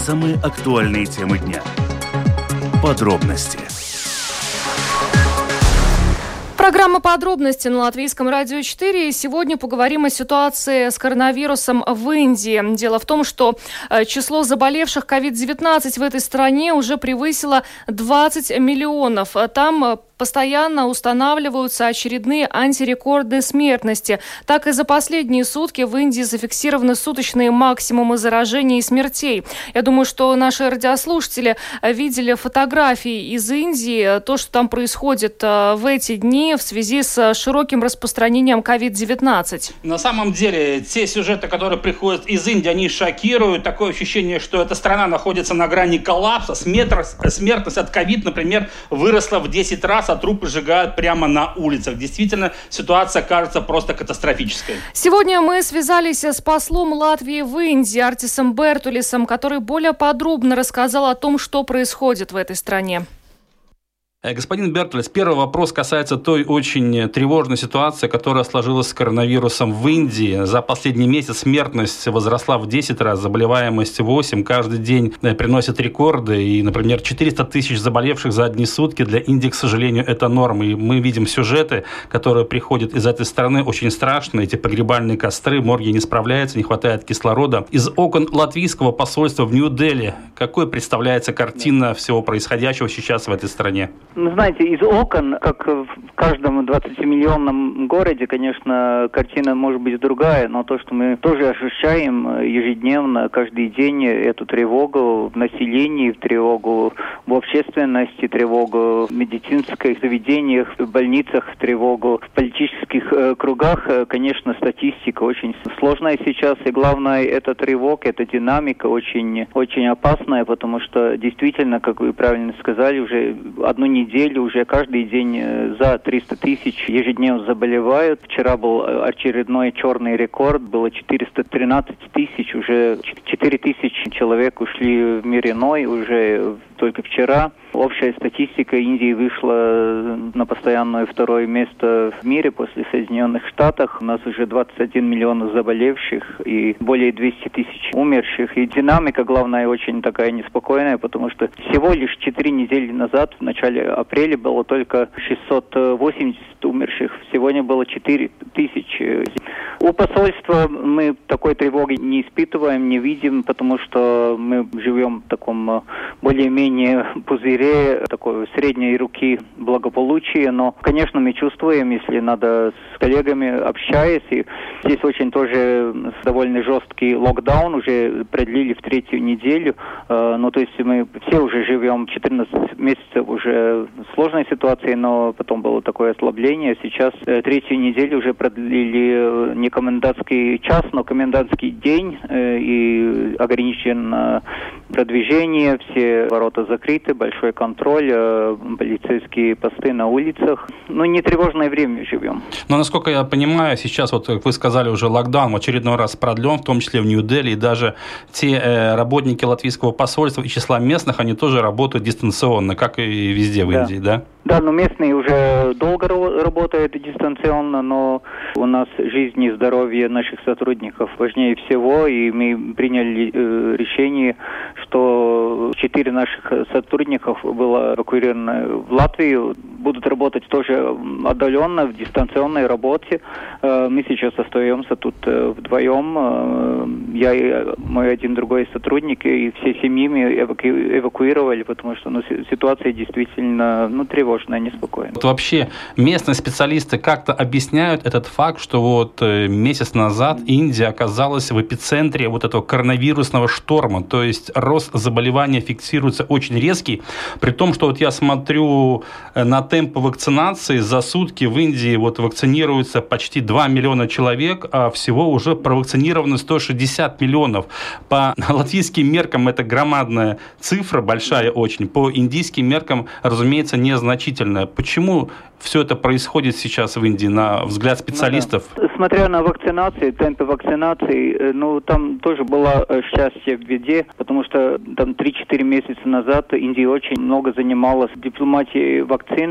самые актуальные темы дня. Подробности. Программа «Подробности» на Латвийском радио 4. И сегодня поговорим о ситуации с коронавирусом в Индии. Дело в том, что число заболевших COVID-19 в этой стране уже превысило 20 миллионов. Там постоянно устанавливаются очередные антирекорды смертности. Так и за последние сутки в Индии зафиксированы суточные максимумы заражений и смертей. Я думаю, что наши радиослушатели видели фотографии из Индии, то, что там происходит в эти дни в связи с широким распространением COVID-19. На самом деле, те сюжеты, которые приходят из Индии, они шокируют. Такое ощущение, что эта страна находится на грани коллапса. Смертность от COVID, например, выросла в 10 раз, а трупы сжигают прямо на улицах. Действительно, ситуация кажется просто катастрофической. Сегодня мы связались с послом Латвии в Индии Артисом Бертулисом, который более подробно рассказал о том, что происходит в этой стране. Господин Бертулис, первый вопрос касается той очень тревожной ситуации, которая сложилась с коронавирусом в Индии. За последний месяц смертность возросла в 10 раз, заболеваемость 8. Каждый день приносит рекорды. И, например, 400 тысяч заболевших за одни сутки. Для Индии, к сожалению, это норма. И мы видим сюжеты, которые приходят из этой страны, очень страшные. Эти погребальные костры, морги не справляются, не хватает кислорода. Из окон латвийского посольства в Нью-Дели какой представляется картина всего происходящего сейчас в этой стране? Знаете, из окон, как в каждом 20-миллионном городе, конечно, картина может быть другая, но то, что мы тоже ощущаем ежедневно, каждый день, эту тревогу в населении, тревогу в общественности, тревогу в медицинских заведениях, в больницах, тревогу в политических кругах, конечно, статистика очень сложная сейчас, и главное, эта тревога, эта динамика очень, очень опасная, потому что действительно, как вы правильно сказали, уже одну неделю, уже каждый день за 300 тысяч ежедневно заболевают. Вчера был очередной черный рекорд, было 413 тысяч, уже 4 тысячи человек ушли в мир иной уже только вчера. Общая статистика Индии вышла на постоянное второе место в мире после Соединенных Штатов. У нас уже 21 миллион заболевших и более 200 тысяч умерших. И динамика, главное, очень такая неспокойная, потому что всего лишь 4 недели назад, в начале апреля, было только 680 умерших. Сегодня было 4 тысячи. У посольства мы такой тревоги не испытываем, не видим, потому что мы живем в таком более-менее пузыре, такой средней руки благополучия, но, конечно, мы чувствуем, если надо с коллегами общаясь, и здесь очень тоже довольно жесткий локдаун, уже продлили в 3-ю неделю, ну, то есть мы все уже живем 14 месяцев уже в сложной ситуации, но потом было такое ослабление, сейчас 3-ю неделю уже продлили не комендантский час, но комендантский день, и ограничено продвижение, все ворота закрыты, большой контроль, полицейские посты на улицах. Ну, не тревожное время живем. Но, насколько я понимаю, сейчас, вот как вы сказали, уже локдаун в очередной раз продлен, в том числе в Нью-Дели, и даже те работники латвийского посольства и числа местных, они тоже работают дистанционно, как и везде в Индии, да? Да, но местные уже долго работают дистанционно, но у нас жизнь и здоровье наших сотрудников важнее всего, и мы приняли решение, что 4 наших сотрудников было эвакуировано в Латвию, будут работать тоже отдаленно в дистанционной работе. Мы сейчас остаемся тут вдвоем, я и мой один другой сотрудник, и все семьи мы эвакуировали, потому что ситуация действительно тревожная, неспокойная. Вот вообще местные специалисты как-то объясняют этот факт, что вот месяц назад Индия оказалась в эпицентре вот этого коронавирусного шторма, то есть рост заболевания фиксируется очень резкий, при том, что вот я смотрю на темпы вакцинации, за сутки в Индии вот вакцинируется почти 2 миллиона человек, а всего уже провакцинировано 160 миллионов. По латвийским меркам это громадная цифра, большая очень, по индийским меркам, разумеется, незначительная. Почему все это происходит сейчас в Индии, на взгляд специалистов? Смотря на вакцинации, темпы вакцинации, там тоже было счастье в беде, потому что там 3-4 месяца назад Индия очень много занималась дипломатией вакцин,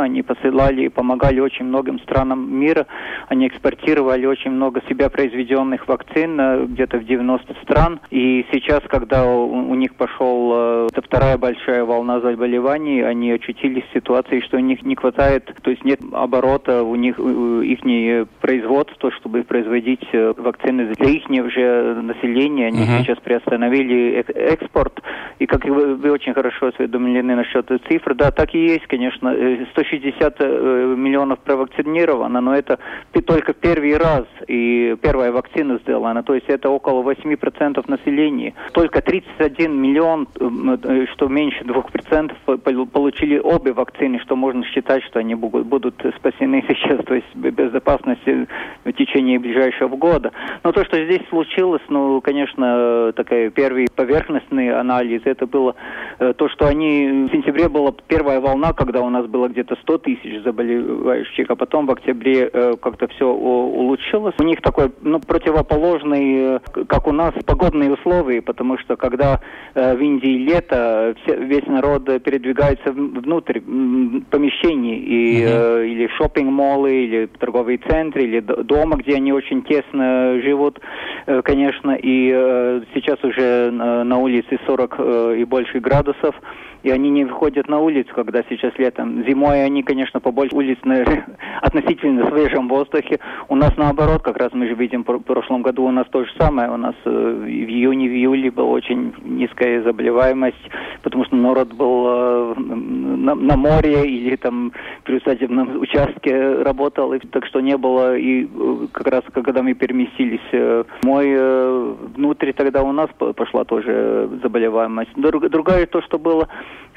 они посылали и помогали очень многим странам мира, они экспортировали очень много себя произведенных вакцин, где-то в 90 стран, и сейчас, когда у них пошел вторая большая волна заболеваний, они очутились в ситуации, что у них не хватает, то есть нет оборота у них, их производство, чтобы производить вакцины для их же населения. Они сейчас приостановили экспорт. И как вы очень хорошо осведомлены насчет цифр, да, так и есть, конечно. 160 миллионов провакцинировано, но это только первый раз, и первая вакцина сделана, то есть это около 8% населения. Только 31 миллион, что меньше 2%, получили обе вакцины, что можно считать, что они будут спасены сейчас, то есть безопасности в течение ближайшего года. Но то, что здесь случилось, конечно, такой первый поверхностный анализ, это было то, что в сентябре была первая волна, когда у нас было где-то 100 тысяч заболевающих, а потом в октябре как-то все улучшилось. У них такой, противоположный, как у нас, погодные условия, потому что когда в Индии лето, весь народ передвигается внутрь помещений, или шоппинг-моллы, или торговые центры, или дома, где они очень тесно живут, конечно, и сейчас уже на улице 40 и больше градусов, и они не выходят на улицу, когда сейчас летом. Зимой они, конечно, побольше улиц относительно свежем воздухе. У нас наоборот, как раз мы же видим, в прошлом году у нас то же самое. У нас в июне, в июле была очень низкая заболеваемость, потому что народ был на море или там в приусадебном участке работал, и так что не было. И как раз, когда мы переместились внутрь, тогда у нас пошла тоже заболеваемость. Другое то, что было,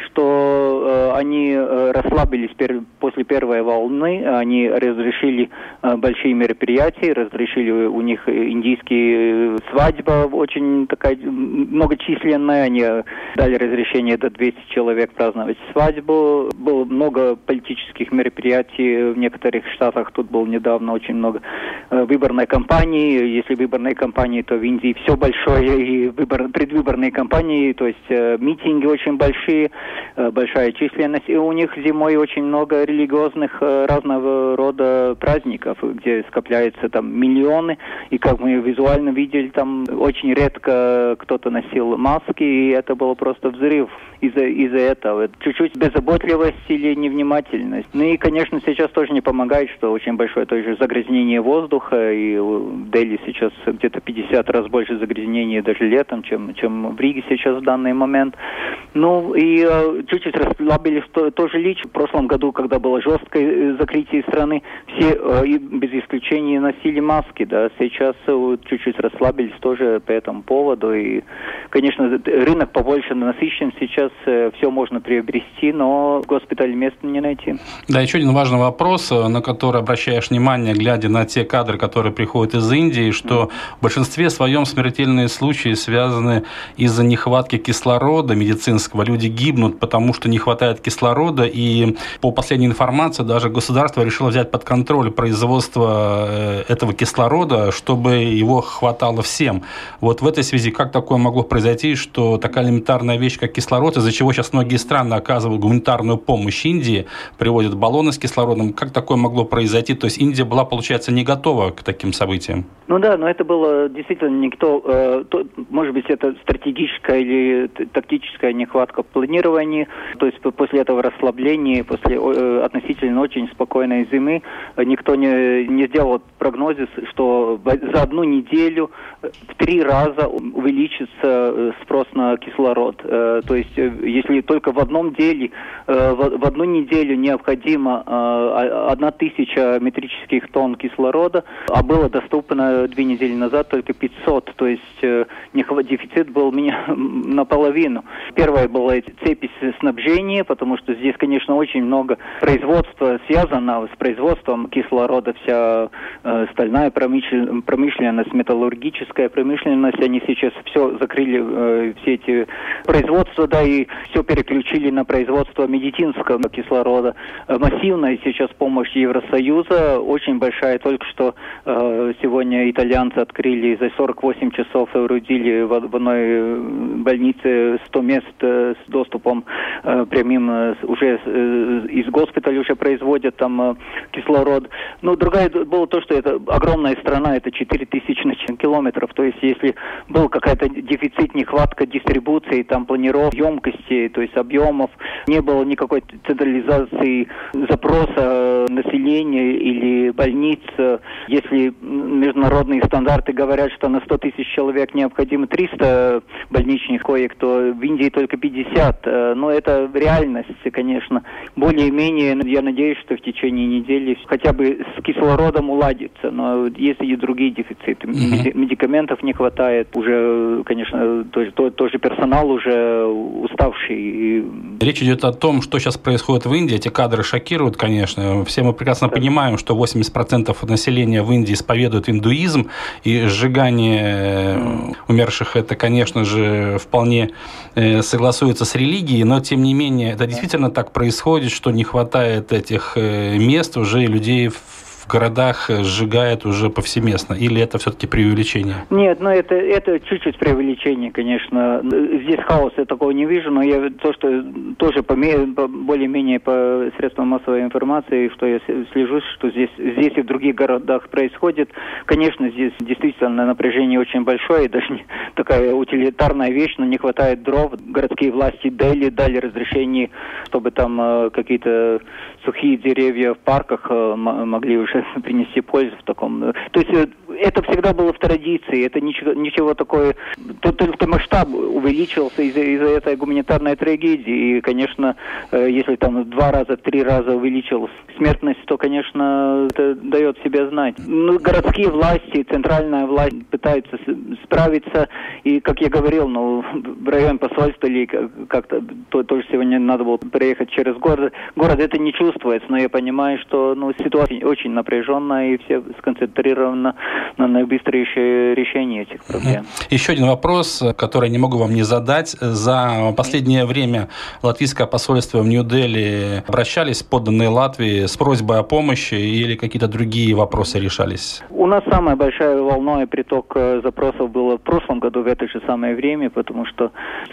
что они расслабились после первой волны, они разрешили большие мероприятия, разрешили у них индийские свадьба очень такая многочисленная, они дали разрешение до 200 человек праздновать свадьбу. Было много политических мероприятий в некоторых штатах, тут было недавно очень много выборной кампании, если выборной кампании, то в Индии все большое, и предвыборные кампании, то есть митинги очень большие, большая численность, и у них зимой очень много религиозных разного рода праздников, где скопляются там миллионы, и как мы визуально видели, там очень редко кто-то носил маски, и это было просто взрыв из-за этого. Чуть-чуть беззаботливость или невнимательность. Ну и, конечно, сейчас тоже не помогает, что очень большое тоже загрязнение воздуха, и в Дели сейчас где-то 50 раз больше загрязнения даже летом, чем в Риге сейчас в данный момент. Ну и чуть-чуть расслабились тоже лично. В прошлом году, когда было жесткое закрытие страны, все без исключения носили маски, да. Сейчас чуть-чуть расслабились тоже по этому поводу. И, конечно, рынок побольше насыщен. Сейчас все можно приобрести, но в госпитале места не найти. Да, еще один важный вопрос, на который обращаешь внимание, глядя на те кадры, которые приходят из Индии, что в большинстве своем смертельные случаи связаны из-за нехватки кислорода медицинского. Люди гибнут, потому что не хватает кислорода, и по последней информации даже государство решило взять под контроль производство этого кислорода, чтобы его хватало всем. Вот в этой связи как такое могло произойти, что такая элементарная вещь, как кислород, из-за чего сейчас многие страны оказывают гуманитарную помощь Индии, приводят баллоны с кислородом, как такое могло произойти? То есть Индия была, получается, не готова к таким событиям? Ну да, но это было действительно может быть, это стратегическая или тактическая нехватка в планировании, то есть после этого расслабления, после относительно очень спокойной зимы, никто не сделал прогнозис, что за одну неделю в 3 раза увеличится спрос на кислород. То есть, если только в одну неделю необходимо 1000 метрических тонн кислорода, а было доступно 2 недели назад только 500, то есть дефицит был наполовину. Первое было цепи снабжения, потому что здесь, конечно, очень много производства связано с производством кислорода, вся стальная промышленность, металлургическая промышленность, они сейчас все закрыли закрыли все эти производства, да, и все переключили на производство медицинского кислорода. Массивная сейчас помощь Евросоюза, очень большая. Только что сегодня итальянцы открыли за 48 часов соорудили в одной больнице 100 мест с доступом прямым, уже из госпиталя уже производят там кислород. Ну, другая было то, что это огромная страна, это 4000 километров, то есть если был какая-то дефицит, нехватка дистрибуции, там планировок, емкости, то есть объемов, не было никакой централизации запроса населения или больниц. Если международные стандарты говорят, что на 100 тысяч человек необходимо 300 больничных коек, то в Индии только 50. Но это реальность, конечно. Более-менее, я надеюсь, что в течение недели хотя бы с кислородом уладится. Но есть и другие дефициты. Медикаментов не хватает. Уже, конечно, тоже персонал уже уставший. Речь идет о том, что сейчас происходит в Индии. Эти кадры шокируют, конечно. Все мы прекрасно понимаем, что 80% населения в Индии исповедует индуизм, и сжигание умерших, это, конечно же, вполне согласуется с религией, но, тем не менее, это действительно так происходит, что не хватает этих мест, уже людей в городах сжигают уже повсеместно, или это все-таки преувеличение? Нет, ну это чуть-чуть преувеличение, конечно. Здесь хаоса я такого не вижу, но я то, что тоже более-менее по средствам массовой информации, что я слежу, что здесь и в других городах происходит. Конечно, здесь действительно напряжение очень большое, и даже такая утилитарная вещь, но не хватает дров. Городские власти Дели дали разрешение, чтобы там какие-то сухие деревья в парках могли уже принести пользу в таком. То есть это всегда было в традиции, это ничего такое. Только масштаб увеличился из-за этой гуманитарной трагедии. И, конечно, если там 2 раза, 3 раза увеличилась смертность, то, конечно, это дает себя знать. Ну, городские власти, центральная власть пытаются справиться. И, как я говорил, в район посольства или как-то тоже сегодня надо было проехать через город. Город это не чувствуется, но я понимаю, что ситуация очень напряженная, и все сконцентрированы на наибыстрейшее решение этих проблем. Еще один вопрос, который я не могу вам не задать. За последнее время латвийское посольство в Нью-Дели обращались, подданные Латвии, с просьбой о помощи, или какие-то другие вопросы решались? У нас самая большая волна и приток запросов было в прошлом году в это же самое время, потому что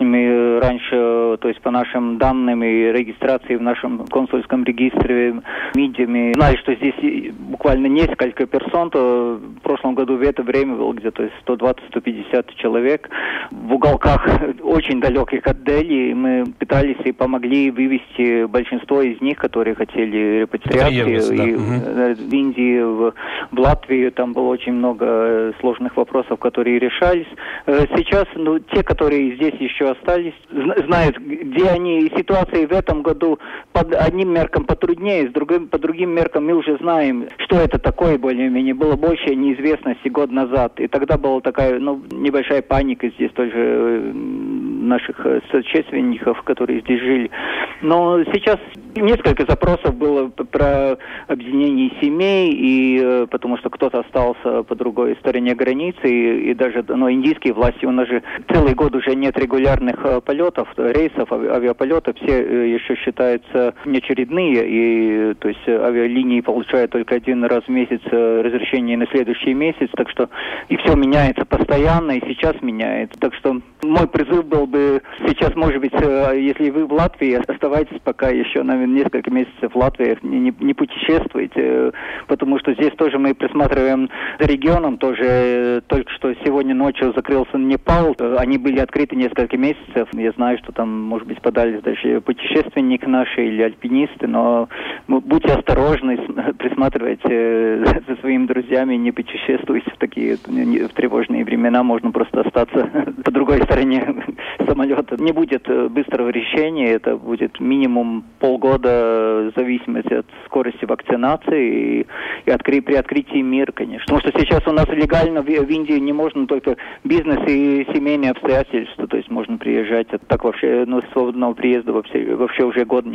мы раньше, то есть по нашим данным и регистрации в нашем консульском регистре, медиами, знали, что здесь буквально несколько персон, то в прошлом году в это время было где-то 120-150 человек в уголках очень далеких от Дели. Мы пытались и помогли вывести большинство из них, которые хотели репатриации в Индии, в Латвию. Там было очень много сложных вопросов, которые решались. Сейчас те, которые здесь еще остались, знают, где они. Ситуация в этом году под одним меркам потруднее, по другим меркам мы уже знаем, что это такое более-менее. Было больше неизвестности год назад. И тогда была такая небольшая паника здесь тоже наших соотечественников, которые здесь жили. Но сейчас несколько запросов было про объединение семей, и потому что кто-то остался по другой стороне границы, и даже индийские власти, у нас же целый год уже нет регулярных полетов, рейсов, авиаполетов, все еще считаются неочередные, и то есть авиалинии получают только 1 раз в месяц разрешение на следующий месяц, так что и все меняется постоянно, и сейчас меняется. Так что мой призыв был бы сейчас, может быть, если вы в Латвии, оставайтесь пока еще, наверное, несколько месяцев в Латвии, не путешествуйте, потому что здесь тоже мы присматриваем за регионом, тоже только что сегодня ночью закрылся Непал, они были открыты несколько месяцев, я знаю, что там, может быть, подались даже путешественники наши или альпинисты, но будьте осторожны, присматривайте за своими друзьями, не путешествуйте в такие в тревожные времена, можно просто остаться по другой стороне самолета. Не будет быстрого решения, это будет минимум полгода в зависимости от скорости вакцинации и при открытии мира, конечно. Потому что сейчас у нас легально в Индии не можно только бизнес и семейные обстоятельства, то есть можно приезжать, так вообще, свободного приезда вообще уже год нет.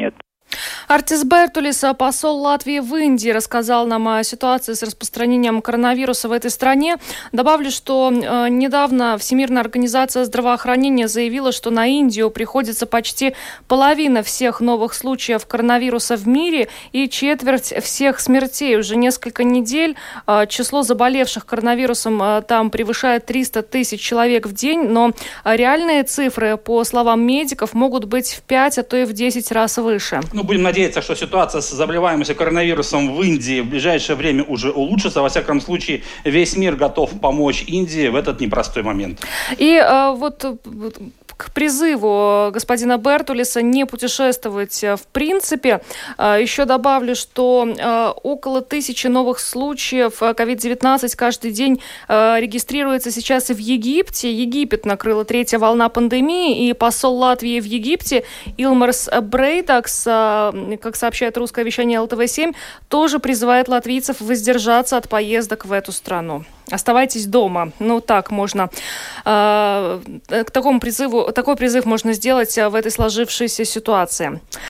Артис Бертулис, посол Латвии в Индии, рассказал нам о ситуации с распространением коронавируса в этой стране. Добавлю, что недавно Всемирная организация здравоохранения заявила, что на Индию приходится почти половина всех новых случаев коронавируса в мире и четверть всех смертей. Уже несколько недель число заболевших коронавирусом там превышает 300 тысяч человек в день, но реальные цифры, по словам медиков, могут быть в 5, а то и в 10 раз выше. Будем надеяться, что ситуация с заболеваемостью коронавирусом в Индии в ближайшее время уже улучшится. Во всяком случае, весь мир готов помочь Индии в этот непростой момент. И к призыву господина Бертулиса не путешествовать в принципе. Еще добавлю, что около 1000 новых случаев COVID-19 каждый день регистрируется сейчас и в Египте. Египет накрыла 3-я волна пандемии, и посол Латвии в Египте Илмарс Брейтакс, как сообщает русское вещание ЛТВ-7, тоже призывает латвийцев воздержаться от поездок в эту страну. Оставайтесь дома. Так можно. Такой призыв можно сделать в этой сложившейся ситуации.